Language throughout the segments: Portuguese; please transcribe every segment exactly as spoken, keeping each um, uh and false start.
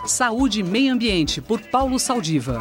Saúde e Meio Ambiente, por Paulo Saldiva.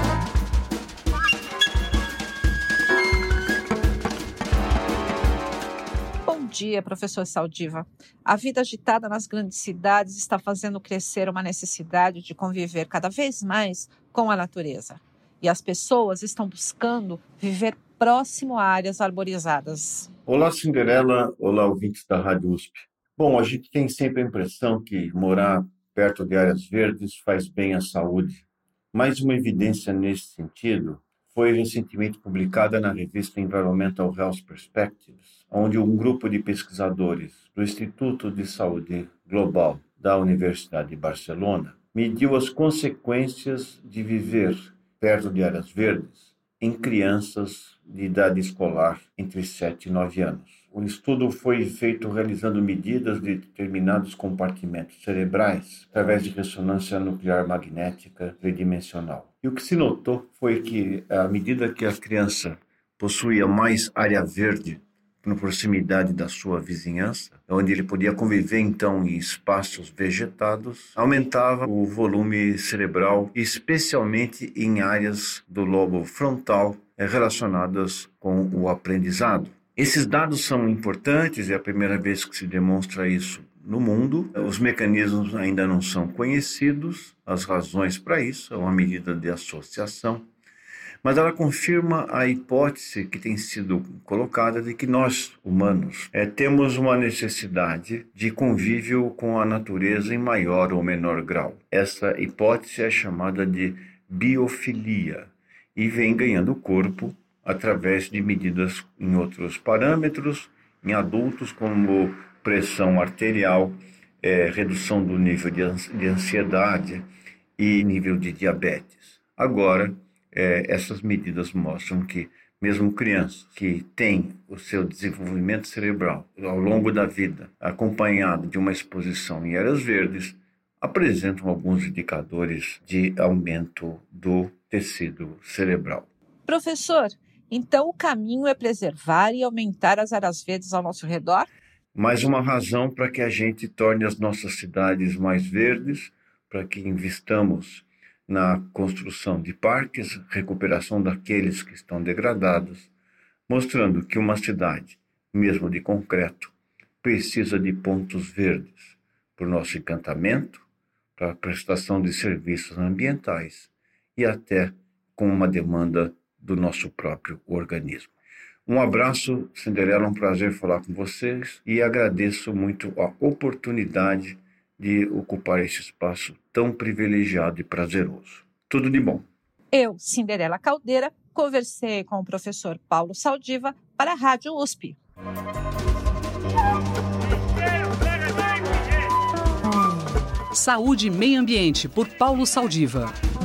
Bom dia, professor Saldiva. A vida agitada nas grandes cidades está fazendo crescer uma necessidade de conviver cada vez mais com a natureza. E as pessoas estão buscando viver próximo a áreas arborizadas. Olá, Cinderela. Olá, ouvintes da Rádio U S P. Bom, a gente tem sempre a impressão que morar perto de áreas verdes faz bem à saúde. Mais uma evidência nesse sentido foi recentemente publicada na revista Environmental Health Perspectives, onde um grupo de pesquisadores do Instituto de Saúde Global da Universidade de Barcelona mediu as consequências de viver perto de áreas verdes em crianças de idade escolar entre sete e nove anos. O estudo foi feito realizando medidas de determinados compartimentos cerebrais através de ressonância nuclear magnética tridimensional. E o que se notou foi que, à medida que a criança possuía mais área verde na proximidade da sua vizinhança, onde ele podia conviver então em espaços vegetados, aumentava o volume cerebral, especialmente em áreas do lobo frontal relacionadas com o aprendizado. Esses dados são importantes, é a primeira vez que se demonstra isso no mundo. Os mecanismos ainda não são conhecidos, as razões para isso, é uma medida de associação, mas ela confirma a hipótese que tem sido colocada de que nós, humanos, é, temos uma necessidade de convívio com a natureza em maior ou menor grau. Essa hipótese é chamada de biofilia e vem ganhando corpo através de medidas em outros parâmetros, em adultos, como pressão arterial, é, redução do nível de ansiedade e nível de diabetes. Agora, é, essas medidas mostram que mesmo crianças que têm o seu desenvolvimento cerebral ao longo da vida acompanhado de uma exposição em áreas verdes, apresentam alguns indicadores de aumento do tecido cerebral. Professor, então o caminho é preservar e aumentar as áreas verdes ao nosso redor? Mais uma razão para que a gente torne as nossas cidades mais verdes, para que investamos na construção de parques, recuperação daqueles que estão degradados, mostrando que uma cidade, mesmo de concreto, precisa de pontos verdes para o nosso encantamento, para a prestação de serviços ambientais e até com uma demanda do nosso próprio organismo. Um abraço, Cinderela, um prazer falar com vocês e agradeço muito a oportunidade de ocupar esse espaço tão privilegiado e prazeroso. Tudo de bom. Eu, Cinderela Caldeira, conversei com o professor Paulo Saldiva para a Rádio U S P. Saúde e Meio Ambiente, por Paulo Saldiva.